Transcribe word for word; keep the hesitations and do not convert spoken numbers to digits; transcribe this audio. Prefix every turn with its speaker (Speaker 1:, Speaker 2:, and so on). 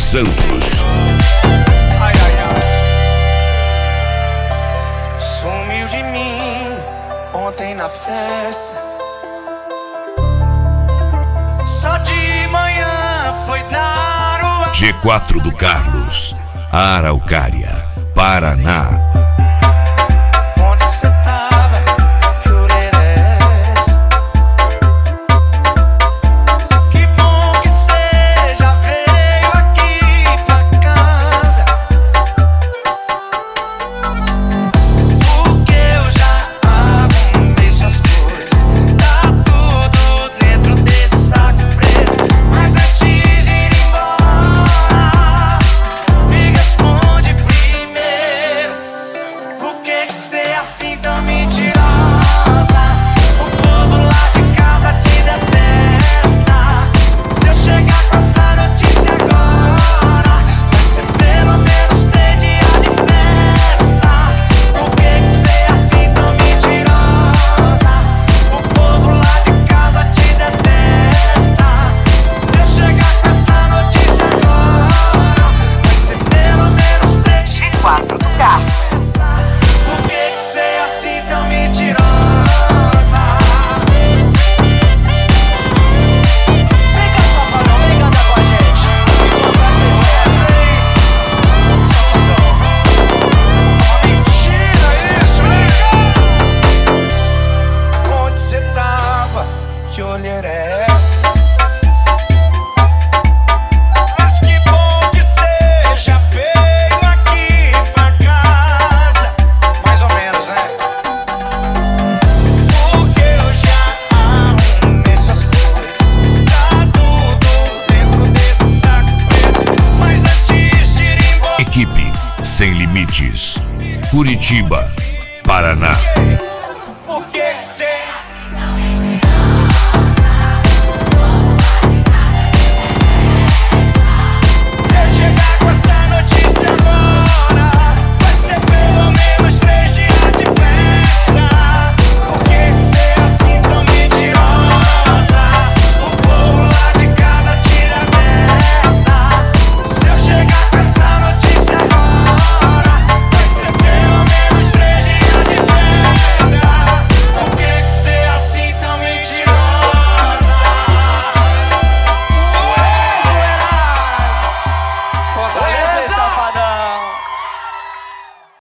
Speaker 1: Santos.
Speaker 2: Ai, ai, ai. Sumiu de mim ontem na festa. Só de manhã foi dar o...
Speaker 1: G quatro do Carlos, Araucária, Paraná.
Speaker 2: Onde cê tava, que orelha é essa? Que bom que cê já veio aqui pra casa, porque eu já arrumei suas coisas. Tá tudo dentro desse saco preto. Mas antes de ir embora, me responde primeiro: por que que cê é assim tão mentirosa? O povo lá de casa te detesta. Se eu chegar com essa notícia agora, vai ser pelo menos três dias de festa. Por que que cê é assim tão mentirosa? O povo lá de casa te detesta. Se eu chegar com essa notícia agora, vai ser pelo menos três
Speaker 3: G quatro do Carlos.
Speaker 2: festa. Por que que cê é assim tão mentirosa? Vem cá, safadão, vem cantar com a gente. E contar seus versos aí, safadão. Uma mentira isso, vem cá. Onde cê tava? Que olheira é essa? Mas que bom que cê já veio aqui pra casa. Mais ou menos, né? Porque eu já arrumei suas coisas. Tá tudo dentro desse saco preto. Mas antes de ir embora,
Speaker 1: Equipe Sem Limites, Curitiba, Paraná.